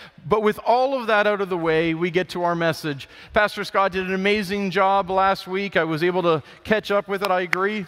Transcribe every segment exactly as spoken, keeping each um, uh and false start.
But with all of that out of the way, we get to our message. Pastor Scott did an amazing job last week. I was able to catch up with it, I agree.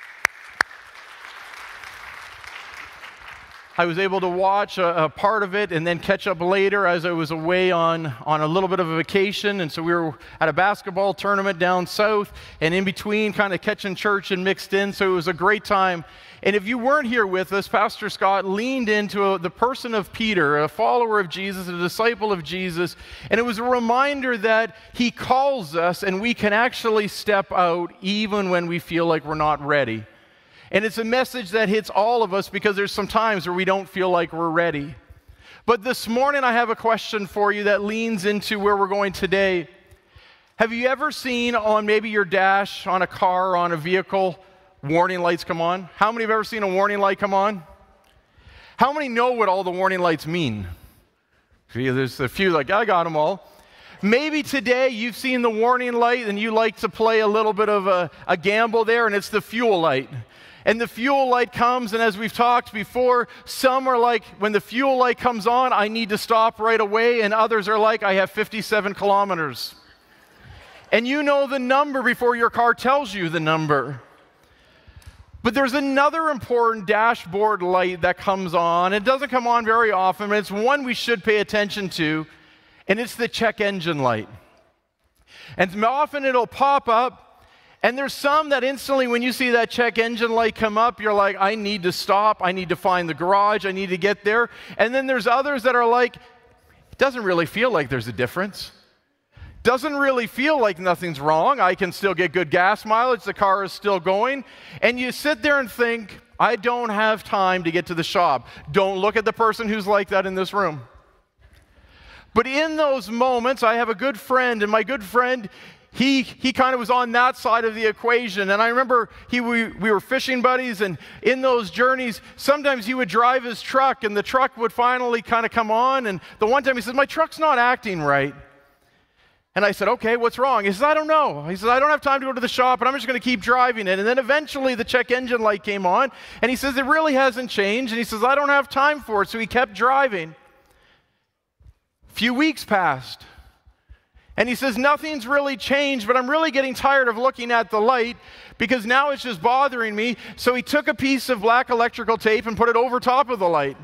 I was able to watch a, a part of it and then catch up later as I was away on, on a little bit of a vacation. And so we were at a basketball tournament down south and in between kind of catching church and mixed in. So it was a great time. And if you weren't here with us, Pastor Scott leaned into a, the person of Peter, a follower of Jesus, a disciple of Jesus. And it was a reminder that he calls us and we can actually step out even when we feel like we're not ready. And it's a message that hits all of us because there's some times where we don't feel like we're ready. But this morning I have a question for you that leans into where we're going today. Have you ever seen on maybe your dash on a car or on a vehicle, warning lights come on? How many have ever seen a warning light come on? How many know what all the warning lights mean? There's a few like, I got them all. Maybe today you've seen the warning light and you like to play a little bit of a, a gamble there, and it's the fuel light. And the fuel light comes, and as we've talked before, some are like, when the fuel light comes on, I need to stop right away, and others are like, I have fifty-seven kilometers. And you know the number before your car tells you the number. But there's another important dashboard light that comes on. It doesn't come on very often, but it's one we should pay attention to, and it's the check engine light. And often it'll pop up, and there's some that instantly, when you see that check engine light come up, you're like, I need to stop, I need to find the garage, I need to get there. And then there's others that are like, it doesn't really feel like there's a difference. Doesn't really feel like nothing's wrong. I can still get good gas mileage, the car is still going. And you sit there and think, I don't have time to get to the shop. Don't look at the person who's like that in this room. But in those moments, I have a good friend, and my good friend, He he kind of was on that side of the equation. And I remember he we, we were fishing buddies, and in those journeys, sometimes he would drive his truck, and the truck would finally kind of come on. And the one time he says, my truck's not acting right. And I said, okay, what's wrong? He says, I don't know. He says, I don't have time to go to the shop, and I'm just going to keep driving it. And then eventually the check engine light came on, and he says, it really hasn't changed. And he says, I don't have time for it. So he kept driving. A few weeks passed. And he says, nothing's really changed, but I'm really getting tired of looking at the light because now it's just bothering me. So he took a piece of black electrical tape and put it over top of the light.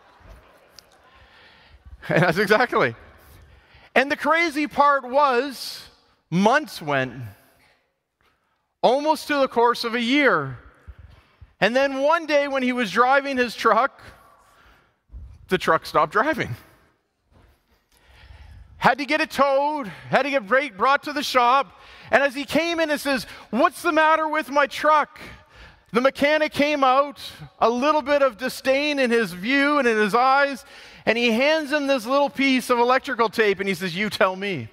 And that's exactly. And the crazy part was, months went, almost to the course of a year. And then one day when he was driving his truck, the truck stopped driving. Had to get it towed, had to get brought to the shop. And as he came in and says, what's the matter with my truck? The mechanic came out, a little bit of disdain in his view and in his eyes, and he hands him this little piece of electrical tape, and he says, you tell me.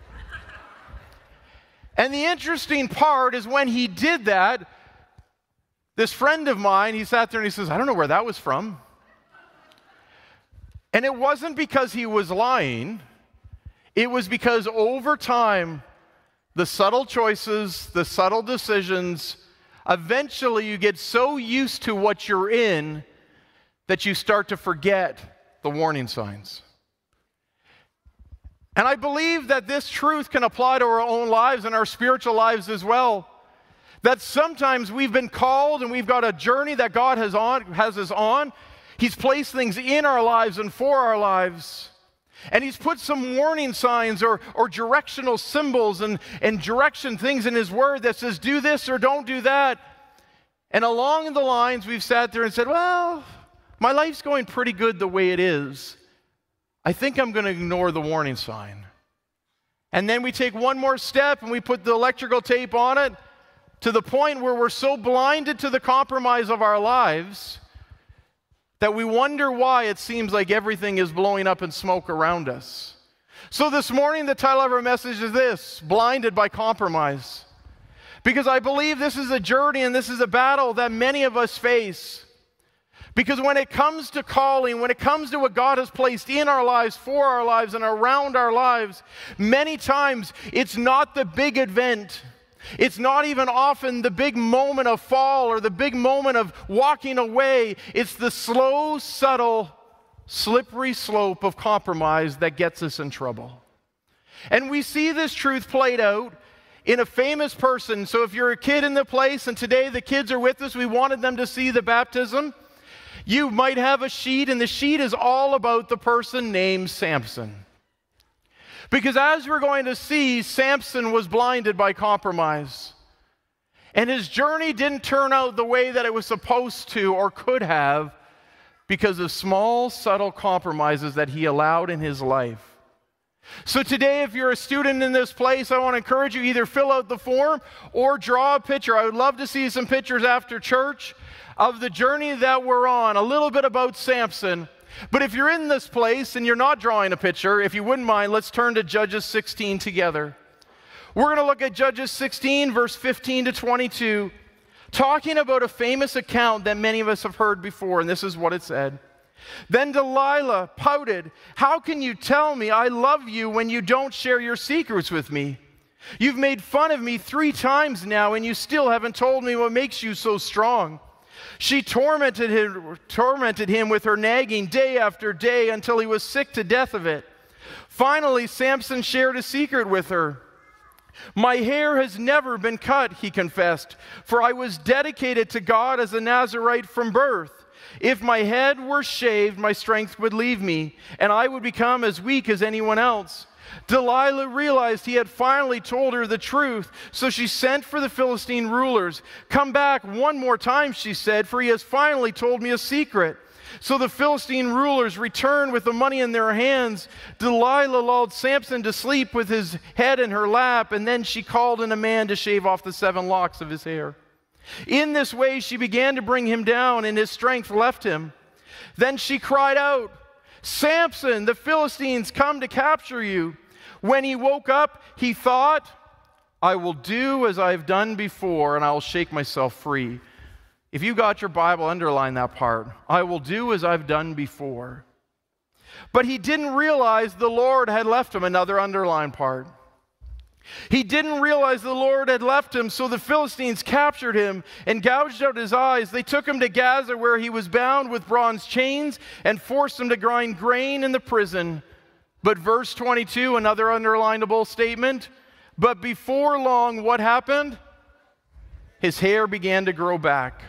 And the interesting part is when he did that, this friend of mine, he sat there and he says, I don't know where that was from. And it wasn't because he was lying. It was because over time, the subtle choices, the subtle decisions, eventually you get so used to what you're in that you start to forget the warning signs. And I believe that this truth can apply to our own lives and our spiritual lives as well. That sometimes we've been called and we've got a journey that God has on, has us on. He's placed things in our lives and for our lives. And he's put some warning signs or, or directional symbols and, and direction things in his word that says, do this or don't do that. And along the lines, we've sat there and said, well, my life's going pretty good the way it is. I think I'm going to ignore the warning sign. And then we take one more step and we put the electrical tape on it to the point where we're so blinded to the compromise of our lives that we wonder why it seems like everything is blowing up in smoke around us. So this morning, the title of our message is this: Blinded by Compromise. Because I believe this is a journey and this is a battle that many of us face. Because when it comes to calling, when it comes to what God has placed in our lives, for our lives, and around our lives, many times it's not the big event. It's not even often the big moment of fall or the big moment of walking away. It's the slow, subtle slippery slope of compromise that gets us in trouble. And we see this truth played out in a famous person. So if you're a kid in the place, and today the kids are with us, we wanted them to see the baptism. You might have a sheet, and the sheet is all about the person named Samson. Because as we're going to see, Samson was blinded by compromise. And his journey didn't turn out the way that it was supposed to or could have because of small, subtle compromises that he allowed in his life. So today, if you're a student in this place, I want to encourage you, either fill out the form or draw a picture. I would love to see some pictures after church of the journey that we're on, a little bit about Samson. But if you're in this place and you're not drawing a picture, if you wouldn't mind, let's turn to Judges sixteen together. We're going to look at Judges sixteen, verse fifteen to twenty-two, talking about a famous account that many of us have heard before, and this is what it said. Then Delilah pouted, "How can you tell me I love you when you don't share your secrets with me? You've made fun of me three times now, and you still haven't told me what makes you so strong." She tormented him, tormented him with her nagging day after day until he was sick to death of it. Finally, Samson shared a secret with her. "My hair has never been cut," he confessed, "for I was dedicated to God as a Nazirite from birth. If my head were shaved, my strength would leave me, and I would become as weak as anyone else." Delilah realized he had finally told her the truth, so she sent for the Philistine rulers. "Come back one more time," she said, "for he has finally told me a secret." So the Philistine rulers returned with the money in their hands. Delilah lulled Samson to sleep with his head in her lap, and then she called in a man to shave off the seven locks of his hair. In this way, she began to bring him down, and his strength left him. Then she cried out, "Samson, the Philistines come to capture you." When he woke up, he thought, "I will do as I have done before, and I will shake myself free." If you got your Bible, underline that part. "I will do as I've done before." But he didn't realize the Lord had left him. Another underline part. He didn't realize the Lord had left him, so the Philistines captured him and gouged out his eyes. They took him to Gaza, where he was bound with bronze chains, and forced him to grind grain in the prison. But verse twenty-two, another underlinable statement, but before long, what happened? His hair began to grow back.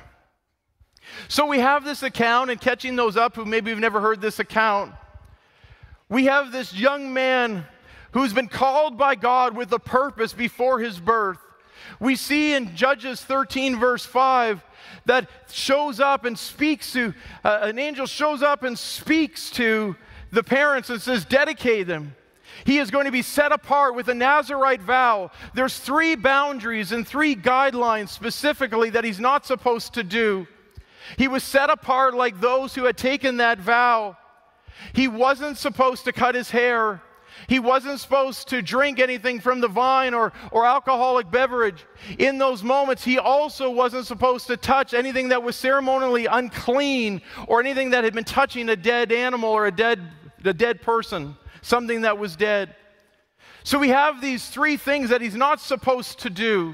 So we have this account, and catching those up who maybe have never heard this account, we have this young man who's been called by God with a purpose before his birth. We see in Judges thirteen, verse five, that shows up and speaks to, uh, an angel shows up and speaks to the parents and says, dedicate them. He is going to be set apart with a Nazirite vow. There's three boundaries and three guidelines specifically that he's not supposed to do. He was set apart like those who had taken that vow. He wasn't supposed to cut his hair. He wasn't supposed to drink anything from the vine or, or alcoholic beverage. In those moments, he also wasn't supposed to touch anything that was ceremonially unclean or anything that had been touching a dead animal or a dead, a dead person, something that was dead. So we have these three things that he's not supposed to do.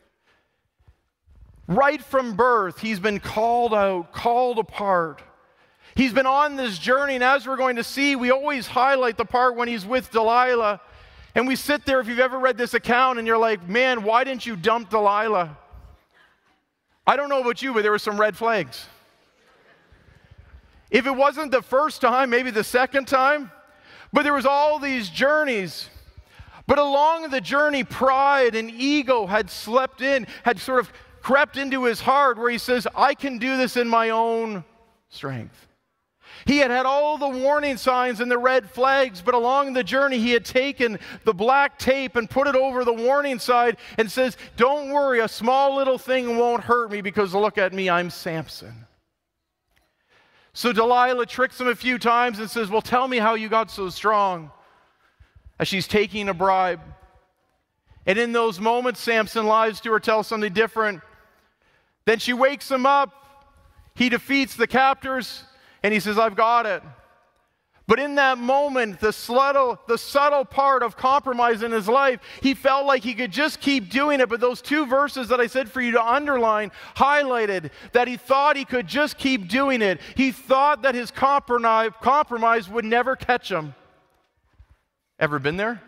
Right from birth, he's been called out, called apart. He's been on this journey, and as we're going to see, we always highlight the part when he's with Delilah. And we sit there, if you've ever read this account, and you're like, man, why didn't you dump Delilah? I don't know about you, but there were some red flags. If it wasn't the first time, maybe the second time, but there was all these journeys. But along the journey, pride and ego had slept in, had sort of crept into his heart, where he says, I can do this in my own strength. He had had all the warning signs and the red flags, but along the journey he had taken the black tape and put it over the warning sign and says, don't worry, a small little thing won't hurt me because look at me, I'm Samson. So Delilah tricks him a few times and says, well, tell me how you got so strong, as she's taking a bribe. And in those moments, Samson lies to her, tells something different. Then she wakes him up. He defeats the captors. And he says, I've got it. But in that moment, the subtle, the subtle part of compromise in his life, he felt like he could just keep doing it. But those two verses that I said for you to underline highlighted that he thought he could just keep doing it. He thought that his compromise, compromise would never catch him. Ever been there?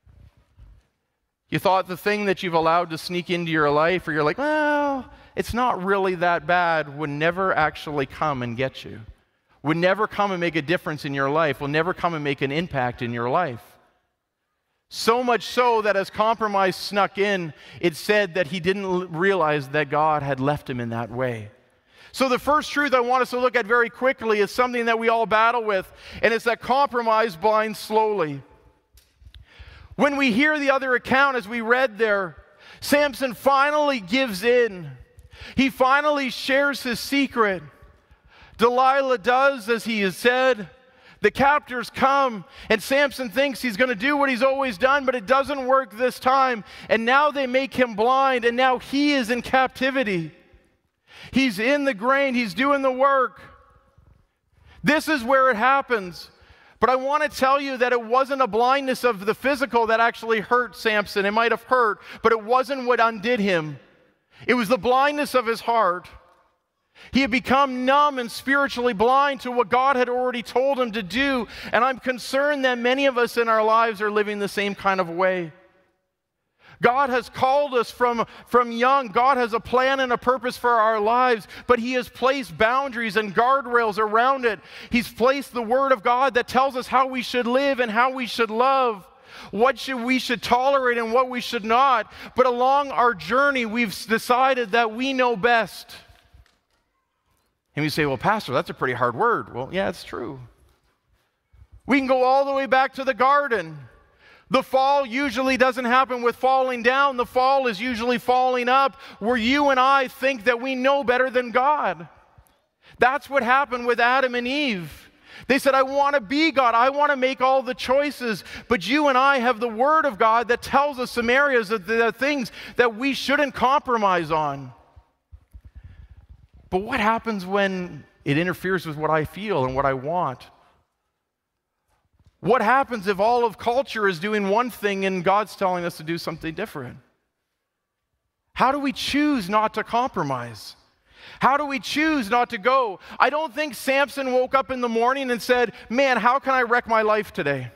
You thought the thing that you've allowed to sneak into your life, or you're like, well, it's not really that bad, would never actually come and get you. Would never come and make a difference in your life, will never come and make an impact in your life. So much so that as compromise snuck in, it said that he didn't realize that God had left him in that way. So the first truth I want us to look at very quickly is something that we all battle with, and it's that compromise blinds slowly. When we hear the other account, as we read there, Samson finally gives in. He finally shares his secret. Delilah does as he has said. The captors come, and Samson thinks he's going to do what he's always done, but it doesn't work this time. And now they make him blind, and now he is in captivity. He's in the grain. He's doing the work. This is where it happens. But I want to tell you that it wasn't a blindness of the physical that actually hurt Samson. It might have hurt, but it wasn't what undid him. It was the blindness of his heart. He had become numb and spiritually blind to what God had already told him to do. And I'm concerned that many of us in our lives are living the same kind of way. God has called us from, from young. God has a plan and a purpose for our lives, but He has placed boundaries and guardrails around it. He's placed the Word of God that tells us how we should live and how we should love, what should we should tolerate and what we should not. But along our journey, we've decided that we know best. And we say, well, Pastor, that's a pretty hard word. Well, yeah, it's true. We can go all the way back to the garden. The fall usually doesn't happen with falling down. The fall is usually falling up, where you and I think that we know better than God. That's what happened with Adam and Eve. They said, I want to be God. I want to make all the choices. But you and I have the Word of God that tells us some areas of the things that we shouldn't compromise on. But what happens when it interferes with what I feel and what I want? What happens if all of culture is doing one thing and God's telling us to do something different? How do we choose not to compromise? How do we choose not to go? I don't think Samson woke up in the morning and said, man, how can I wreck my life today?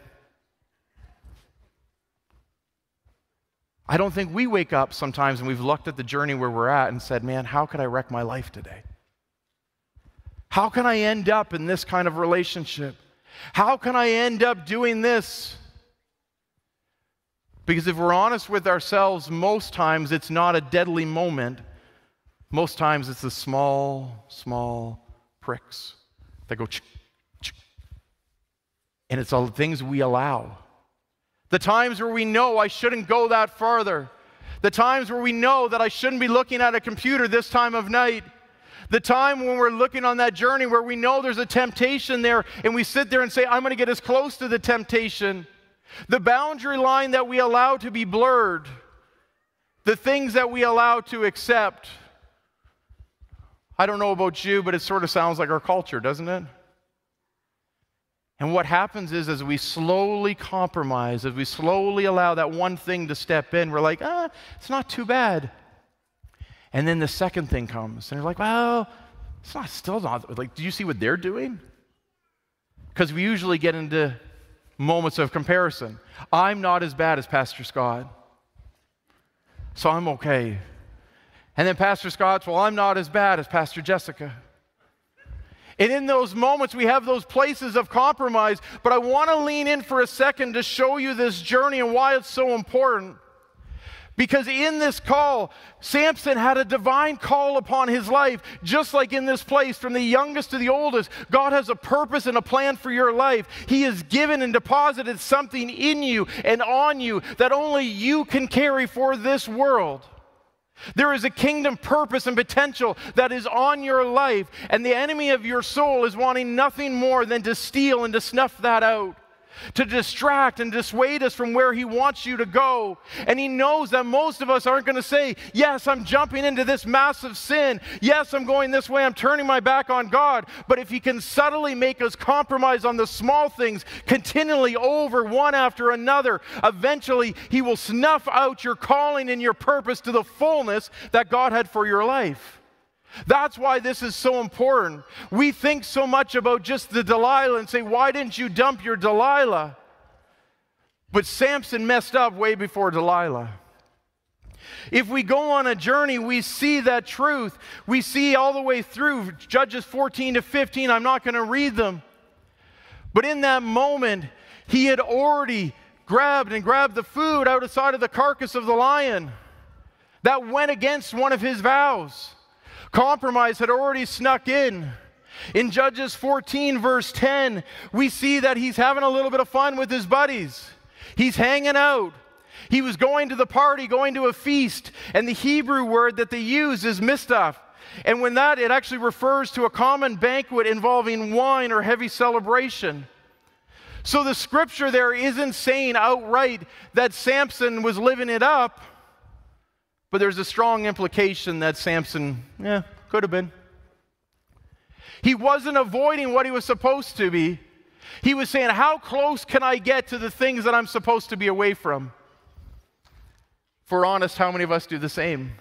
I don't think we wake up sometimes and we've looked at the journey where we're at and said, man, how could I wreck my life today? How can I end up in this kind of relationship? How can I end up doing this? Because if we're honest with ourselves, most times it's not a deadly moment. Most times it's the small, small pricks that go ch ch and it's all the things we allow. The times where we know I shouldn't go that farther. The times where we know that I shouldn't be looking at a computer this time of night. The time when we're looking on that journey where we know there's a temptation there and we sit there and say, I'm going to get as close to the temptation. The boundary line that we allow to be blurred. The things that we allow to accept. I don't know about you, but it sort of sounds like our culture, doesn't it? And what happens is, as we slowly compromise, as we slowly allow that one thing to step in, we're like, ah, it's not too bad. And then the second thing comes, and you're like, well, it's not still not, like, do you see what they're doing? Because we usually get into moments of comparison. I'm not as bad as Pastor Scott, so I'm okay. And then Pastor Scott's, well, I'm not as bad as Pastor Jessica. And in those moments, we have those places of compromise. But I want to lean in for a second to show you this journey and why it's so important. Because in this call, Samson had a divine call upon his life, just like in this place, from the youngest to the oldest. God has a purpose and a plan for your life. He has given and deposited something in you and on you that only you can carry for this world. There is a kingdom purpose and potential that is on your life, and the enemy of your soul is wanting nothing more than to steal and to snuff that out. to distract and dissuade us from where he wants you to go. And he knows that most of us aren't going to say, yes, I'm jumping into this massive sin. Yes, I'm going this way. I'm turning my back on God. But if he can subtly make us compromise on the small things continually over one after another, eventually he will snuff out your calling and your purpose to the fullness that God had for your life. That's why this is so important. We think so much about just the Delilah and say, why didn't you dump your Delilah? But Samson messed up way before Delilah. If we go on a journey, we see that truth. We see all the way through Judges fourteen to fifteen. I'm not going to read them. But in that moment, he had already grabbed and grabbed the food outside of the carcass of the lion. That went against one of his vows. Compromise had already snuck in. In Judges fourteen, verse ten, we see that he's having a little bit of fun with his buddies. He's hanging out. He was going to the party, going to a feast, and the Hebrew word that they use is mistaf. And when that, it actually refers to a common banquet involving wine or heavy celebration. So the scripture there isn't saying outright that Samson was living it up, but there's a strong implication that Samson, yeah, could have been. He wasn't avoiding what he was supposed to be. He was saying, how close can I get to the things that I'm supposed to be away from? If we're honest, how many of us do the same?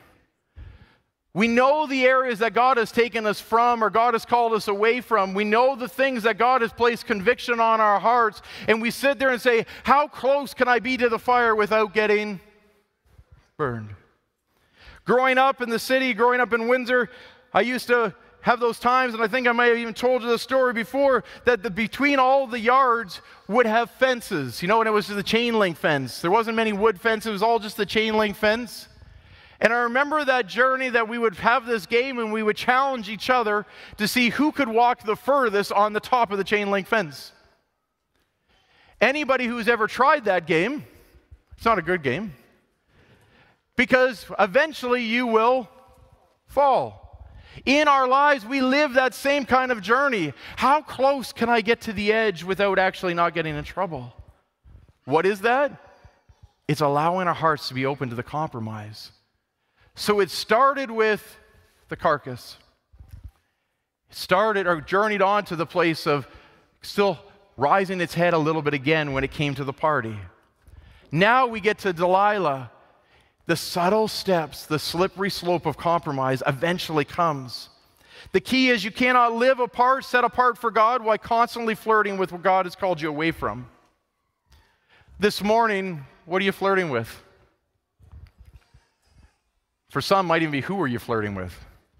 We know the areas that God has taken us from or God has called us away from. We know the things that God has placed conviction on our hearts, and we sit there and say, how close can I be to the fire without getting burned? Growing up in the city, growing up in Windsor, I used to have those times, and I think I might have even told you the story before, that the, between all the yards would have fences. You know, and it was the chain link fence. There wasn't many wood fences. It was all just the chain link fence. And I remember that journey that we would have this game and we would challenge each other to see who could walk the furthest on the top of the chain link fence. Anybody who's ever tried that game, it's not a good game. Because eventually you will fall. In our lives, we live that same kind of journey. How close can I get to the edge without actually not getting in trouble? What is that? It's allowing our hearts to be open to the compromise. So it started with the carcass. It started or journeyed on to the place of still rising its head a little bit again when it came to the party. Now we get to Delilah. The subtle steps, the slippery slope of compromise eventually comes. The key is you cannot live apart, set apart for God, while constantly flirting with what God has called you away from. This morning, what are you flirting with? For some, might even be, who are you flirting with?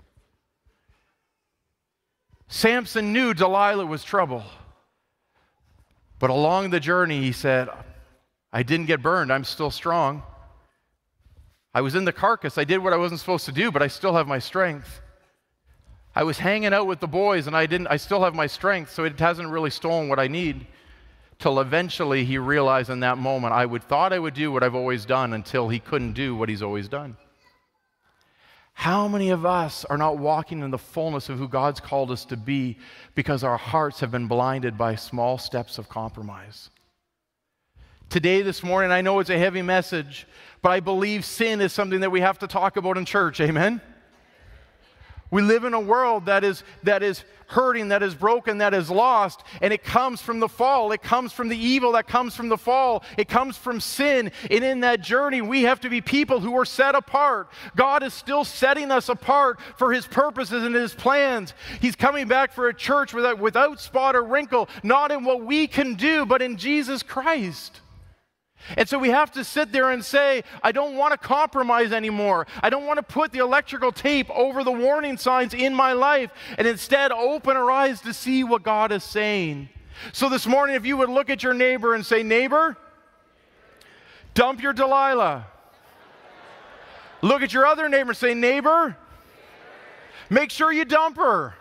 Samson knew Delilah was trouble. But along the journey, he said, I didn't get burned. I'm still strong. I was in the carcass. I did what I wasn't supposed to do, but I still have my strength. I was hanging out with the boys, and I didn't. I still have my strength, so it hasn't really stolen what I need. Till eventually he realized in that moment, I would thought I would do what I've always done until he couldn't do what he's always done. How many of us are not walking in the fullness of who God's called us to be because our hearts have been blinded by small steps of compromise? Today, this morning, I know it's a heavy message, but I believe sin is something that we have to talk about in church. Amen? We live in a world that is, that is hurting, that is broken, that is lost, and it comes from the fall. It comes from the evil that comes from the fall. It comes from sin, and in that journey, we have to be people who are set apart. God is still setting us apart for His purposes and His plans. He's coming back for a church without, without spot or wrinkle, not in what we can do, but in Jesus Christ. And so we have to sit there and say, I don't want to compromise anymore. I don't want to put the electrical tape over the warning signs in my life, and instead open our eyes to see what God is saying. So this morning, if you would look at your neighbor and say, neighbor, dump your Delilah. Look at your other neighbor and say, neighbor, make sure you dump her.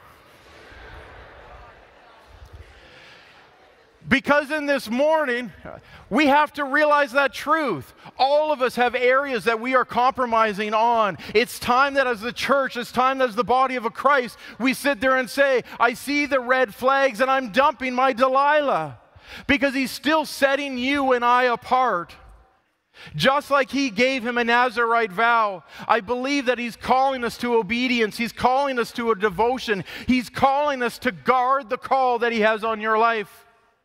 Because in this morning, we have to realize that truth. All of us have areas that we are compromising on. It's time that as the church, it's time that as the body of a Christ, we sit there and say, I see the red flags and I'm dumping my Delilah. because he's still setting you and I apart. Just like he gave him a Nazirite vow, I believe that he's calling us to obedience. He's calling us to a devotion. He's calling us to guard the call that he has on your life.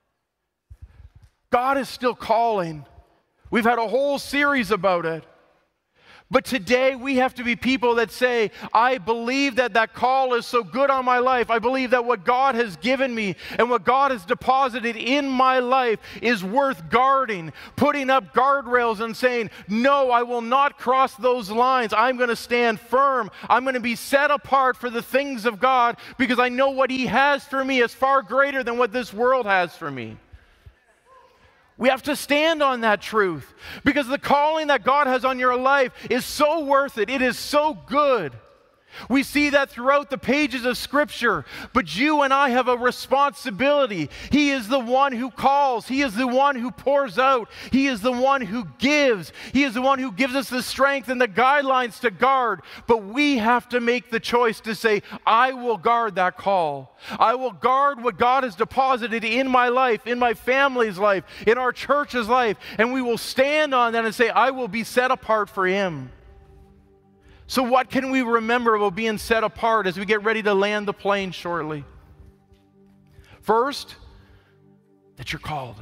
God is still calling. We've had a whole series about it. But today we have to be people that say, I believe that that call is so good on my life. I believe that what God has given me and what God has deposited in my life is worth guarding, putting up guardrails and saying, no, I will not cross those lines. I'm going to stand firm. I'm going to be set apart for the things of God because I know what he has for me is far greater than what this world has for me. We have to stand on that truth because the calling that God has on your life is so worth it. It is so good. We see that throughout the pages of Scripture, but you and I have a responsibility. He is the one who calls. He is the one who pours out. He is the one who gives. He is the one who gives us the strength and the guidelines to guard. But we have to make the choice to say, I will guard that call. I will guard what God has deposited in my life, in my family's life, in our church's life, and we will stand on that and say, I will be set apart for him. So what can we remember about being set apart as we get ready to land the plane shortly? First, that you're called.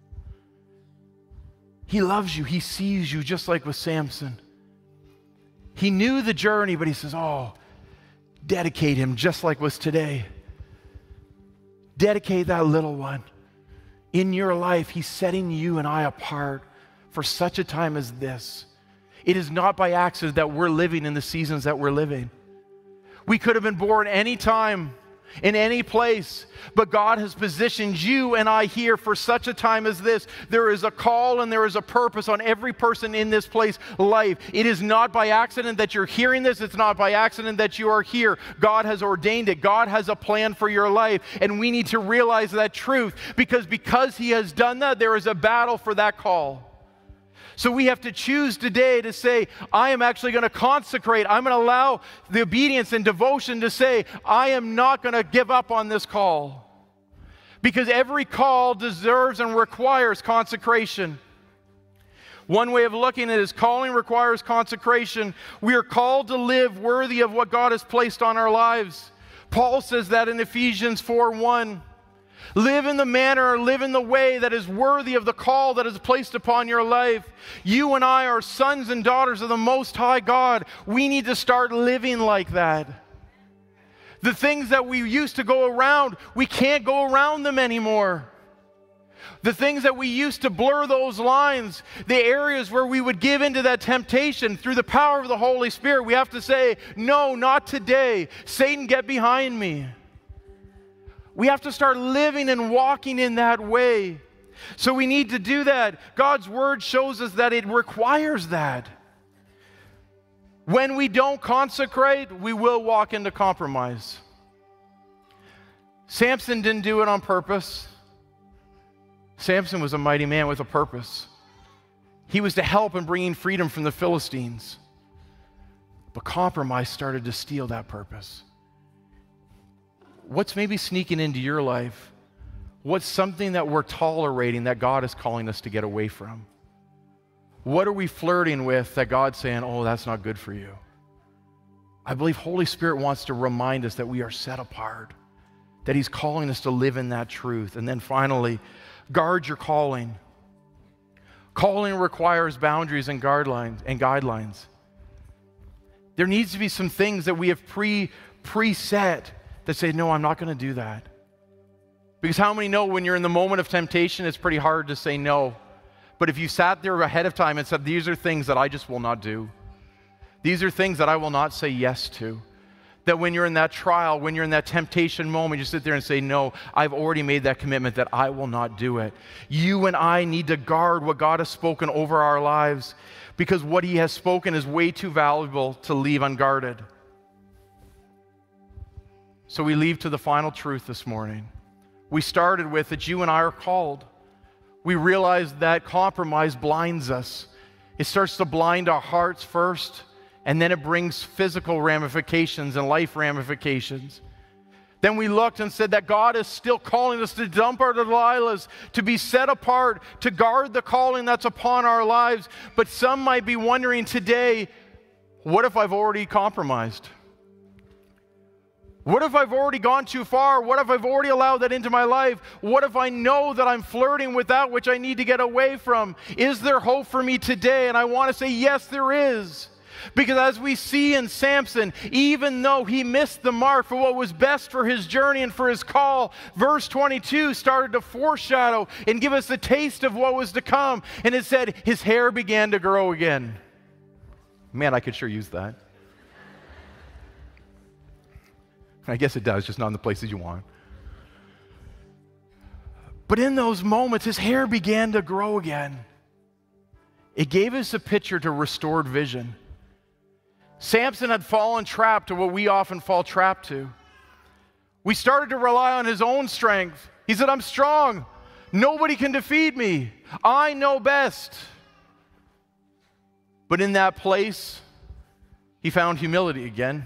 He loves you. He sees you just like with Samson. He knew the journey, but he says, oh, dedicate him just like was today. Dedicate that little one. In your life, he's setting you and I apart for such a time as this. It is not by accident that we're living in the seasons that we're living. We could have been born any time, in any place, but God has positioned you and I here for such a time as this. There is a call and there is a purpose on every person in this place life. It is not by accident that you're hearing this. It's not by accident that you are here. God has ordained it. God has a plan for your life, and we need to realize that truth because because he has done that, there is a battle for that call. So we have to choose today to say, I am actually going to consecrate. I'm going to allow the obedience and devotion to say, I am not going to give up on this call. Because every call deserves and requires consecration. One way of looking at it is calling requires consecration. We are called to live worthy of what God has placed on our lives. Paul says that in Ephesians four one. Live in the manner, live in the way that is worthy of the call that is placed upon your life. You and I are sons and daughters of the Most High God. We need to start living like that. The things that we used to go around, we can't go around them anymore. The things that we used to blur those lines, the areas where we would give into that temptation through the power of the Holy Spirit, we have to say, no, not today. Satan, get behind me. We have to start living and walking in that way. So we need to do that. God's word shows us that it requires that. When we don't consecrate, we will walk into compromise. Samson didn't do it on purpose. Samson was a mighty man with a purpose. He was to help in bringing freedom from the Philistines. But compromise started to steal that purpose. What's maybe sneaking into your life? What's something that we're tolerating that God is calling us to get away from? What are we flirting with that God's saying, oh, that's not good for you? I believe Holy Spirit wants to remind us that we are set apart, that he's calling us to live in that truth. And then finally, guard your calling. Calling requires boundaries and guidelines and guidelines. There needs to be some things that we have pre preset that say, no, I'm not going to do that. Because how many know when you're in the moment of temptation, it's pretty hard to say no. But if you sat there ahead of time and said, these are things that I just will not do. These are things that I will not say yes to. That when you're in that trial, when you're in that temptation moment, you sit there and say, no, I've already made that commitment that I will not do it. You and I need to guard what God has spoken over our lives because what he has spoken is way too valuable to leave unguarded. So we leave to the final truth this morning. We started with that you and I are called. We realize that compromise blinds us. It starts to blind our hearts first, and then it brings physical ramifications and life ramifications. Then we looked and said that God is still calling us to dump our Delilahs, to be set apart, to guard the calling that's upon our lives. But some might be wondering today, what if I've already compromised? What if I've already gone too far? What if I've already allowed that into my life? What if I know that I'm flirting with that which I need to get away from? Is there hope for me today? And I want to say, yes, there is. Because as we see in Samson, even though he missed the mark for what was best for his journey and for his call, verse twenty-two started to foreshadow and give us a taste of what was to come. And it said, his hair began to grow again. Man, I could sure use that. I guess it does, just not in the places you want. But in those moments, his hair began to grow again. It gave us a picture to restored vision. Samson had fallen trapped to what we often fall trapped to. We started to rely on his own strength. He said, I'm strong. Nobody can defeat me. I know best. But in that place, he found humility again.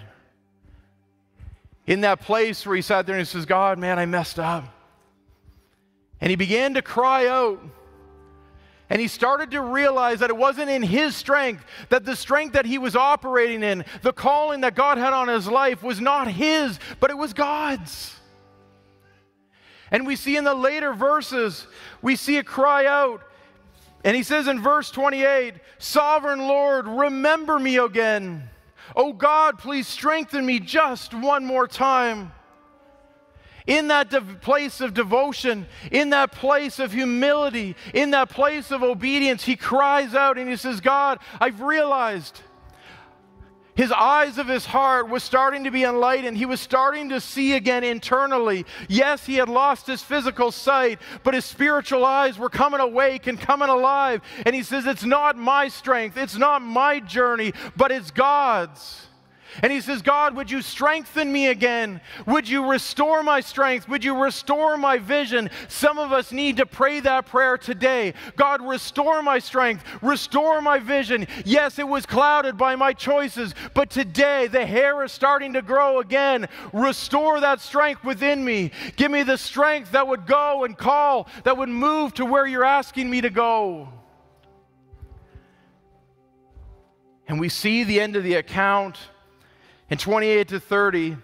In that place where he sat there and he says, God, man, I messed up. And he began to cry out. And he started to realize that it wasn't in his strength, that the strength that he was operating in, the calling that God had on his life was not his, but it was God's. And we see in the later verses, we see it cry out. And he says in verse twenty-eight, Sovereign Lord, remember me again. Oh God, please strengthen me just one more time. In that de- place of devotion, in that place of humility, in that place of obedience, he cries out and he says, God, I've realized. His eyes of his heart was starting to be enlightened. He was starting to see again internally. Yes, he had lost his physical sight, but his spiritual eyes were coming awake and coming alive. And he says, it's not my strength, it's not my journey, but it's God's. And he says, God, would you strengthen me again? Would you restore my strength? Would you restore my vision? Some of us need to pray that prayer today. God, restore my strength. Restore my vision. Yes, it was clouded by my choices, but today the hair is starting to grow again. Restore that strength within me. Give me the strength that would go and call, that would move to where you're asking me to go. And we see the end of the account in twenty-eight to thirty,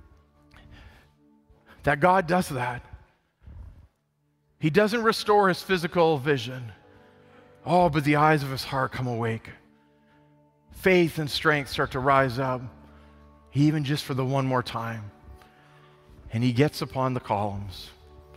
that God does that. He doesn't restore his physical vision. Oh, but the eyes of his heart come awake. Faith and strength start to rise up, even just for the one more time. And he gets upon the columns.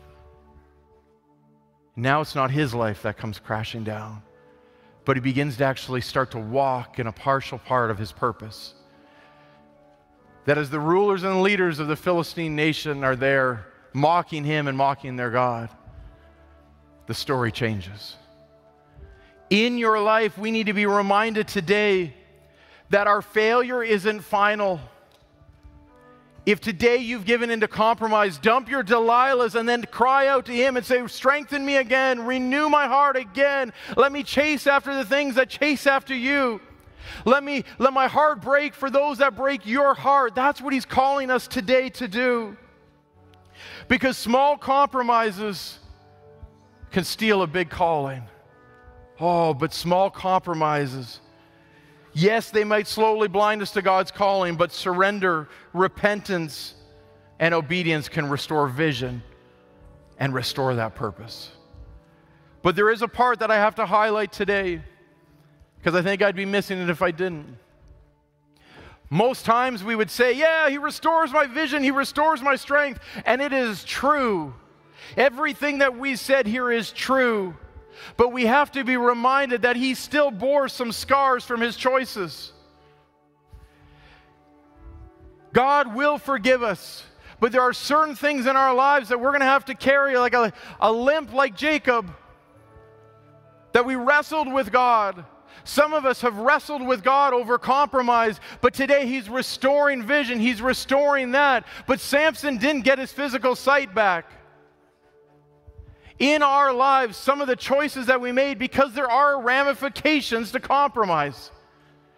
Now it's not his life that comes crashing down, but he begins to actually start to walk in a partial part of his purpose. That as the rulers and leaders of the Philistine nation are there mocking him and mocking their God, the story changes. In your life, we need to be reminded today that our failure isn't final. If today you've given into compromise, dump your Delilahs and then cry out to him and say, strengthen me again, renew my heart again. Let me chase after the things that chase after you. Let me, let my heart break for those that break your heart. That's what he's calling us today to do. Because small compromises can steal a big calling. Oh, but small compromises, yes, they might slowly blind us to God's calling, but surrender, repentance, and obedience can restore vision and restore that purpose. But there is a part that I have to highlight today, because I think I'd be missing it if I didn't. Most times we would say, yeah, he restores my vision, he restores my strength, and it is true. Everything that we said here is true, but we have to be reminded that he still bore some scars from his choices. God will forgive us, but there are certain things in our lives that we're going to have to carry like a, a limp like Jacob, that we wrestled with God. Some of us have wrestled with God over compromise, but today he's restoring vision. He's restoring that. But Samson didn't get his physical sight back. In our lives, some of the choices that we made, because there are ramifications to compromise.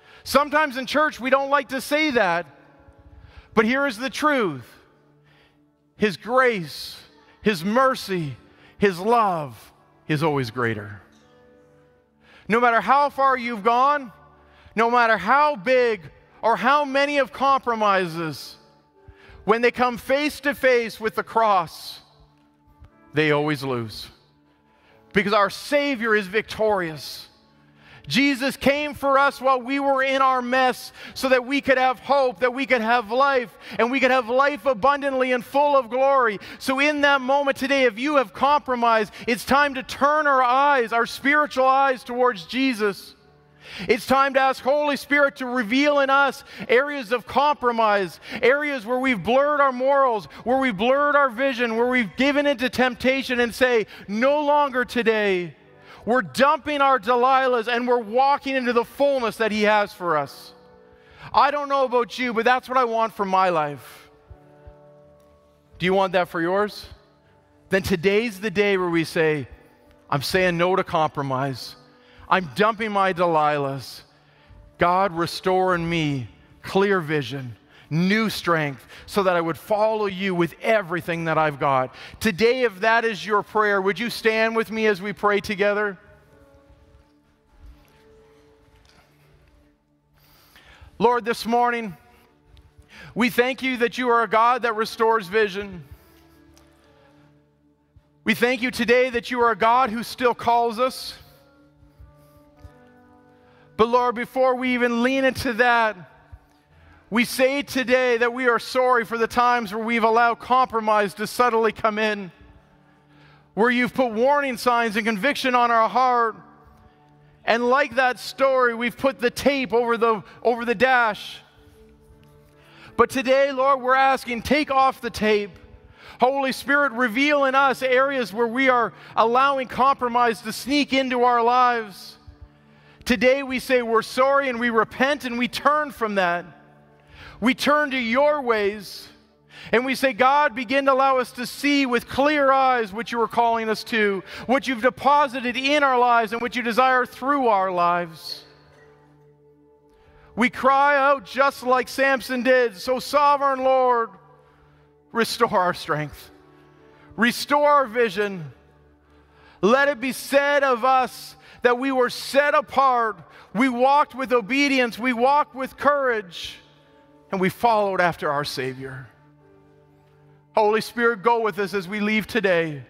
Sometimes in church we don't like to say that, but here is the truth. His grace, His mercy, His love is always greater. No matter how far you've gone, no matter how big or how many of compromises, when they come face to face with the cross, they always lose. Because our Savior is victorious. Jesus came for us while we were in our mess so that we could have hope, that we could have life, and we could have life abundantly and full of glory. So in that moment today, if you have compromised, it's time to turn our eyes, our spiritual eyes towards Jesus. It's time to ask Holy Spirit to reveal in us areas of compromise, areas where we've blurred our morals, where we've blurred our vision, where we've given into temptation, and say, no longer today. We're dumping our Delilahs and we're walking into the fullness that He has for us. I don't know about you, but that's what I want for my life. Do you want that for yours? Then today's the day where we say, I'm saying no to compromise. I'm dumping my Delilahs. God, restore in me clear vision, new strength, so that I would follow You with everything that I've got. Today, if that is your prayer, would you stand with me as we pray together? Lord, this morning, we thank You that You are a God that restores vision. We thank You today that You are a God who still calls us. But Lord, before we even lean into that, we say today that we are sorry for the times where we've allowed compromise to subtly come in, where You've put warning signs and conviction on our heart. And like that story, we've put the tape over the, over the dash. But today, Lord, we're asking, take off the tape. Holy Spirit, reveal in us areas where we are allowing compromise to sneak into our lives. Today we say we're sorry and we repent and we turn from that. We turn to Your ways and we say, God, begin to allow us to see with clear eyes what You are calling us to, what You've deposited in our lives and what You desire through our lives. We cry out just like Samson did, so sovereign Lord, restore our strength, restore our vision. Let it be said of us that we were set apart, we walked with obedience, we walked with courage, and we followed after our Savior. Holy Spirit, go with us as we leave today.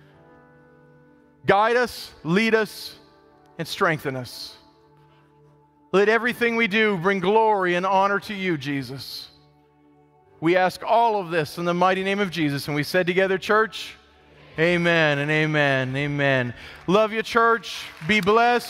Guide us, lead us, and strengthen us. Let everything we do bring glory and honor to You, Jesus. We ask all of this in the mighty name of Jesus. And we said together, church, amen and amen, amen. Love you, church. Be blessed.